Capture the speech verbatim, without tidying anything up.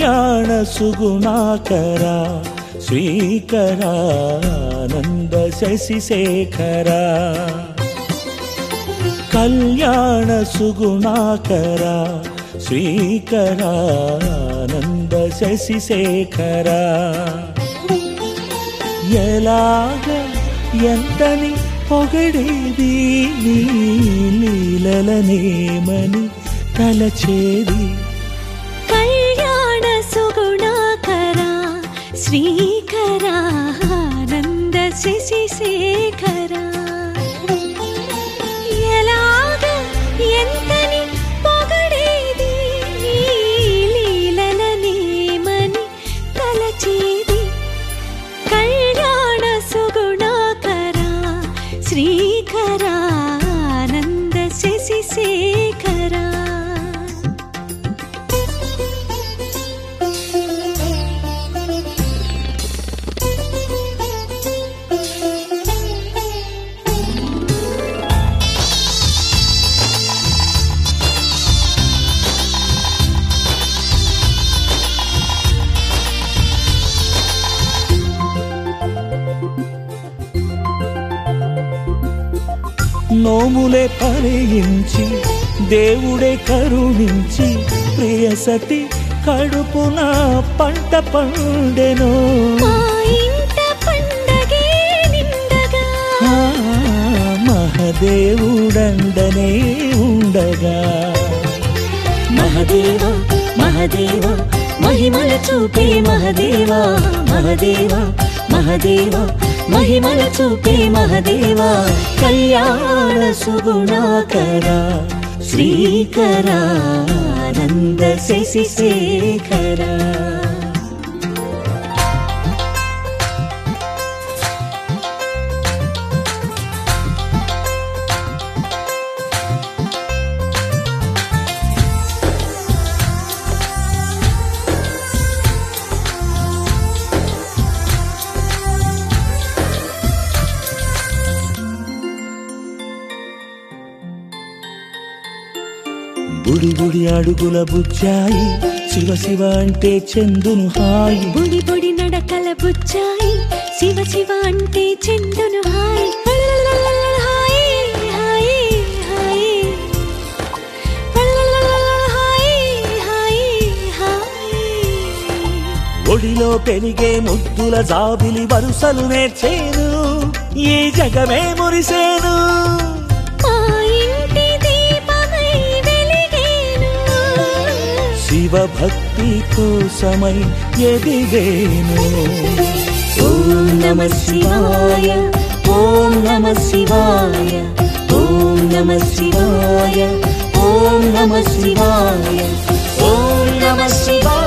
కళ్యాణ సుగుణాకరా శ్రీకరానంద శశిశేఖరా కళ్యాణ సుగుణాకరా శ్రీకరానంద శశిశేఖరా ఎలాగ ఎంతని పొగడేది నీ లీలలనేమని తలచేది కళ్యాణ సుగుణాకరా శ్రీకరానంద శశిశేఖరా ఎలాగ ఎంతని పొగడేది నీ లీలలనేమని తలచేది కళ్యాణ సుగుణాకరా శ్రీకరానంద శశిశేఖరా నోములే ఫలించి దేవుడే కరుణించి ప్రియసతి కడుపున పంట పండెను మా ఇంట పండగే నిండగా మహదేవుడండనే ఉండగా మహదేవ మహదేవ మహిమల చూపే మహదేవ మహదేవ మహదేవ మహిమల చూపే మహదేవ కళ్యాణ సుగుణాకరా శ్రీకరానంద శశిశేఖరా బుడి బుడి అడుగుల బుచ్చాయి శివ శివ అంటే చందును హాయి బుడి బుడి నడకల బుచ్చాయి శివ శివ అంటే చందును హాయి హాయి హాయి హాయి హాయి హాయి హాయి ఒడిలో పెరిగే ముద్దుల జాబిలి వరుసలు నేర్చేను ఈ జగమే మురిసేను శివ భక్తి కోసమై ఎదిగేను ఓం నమః శివాయ ఓం నమః శివాయ ఓం నమః శివాయ ఓం నమః శివాయ ఓం నమః శివాయ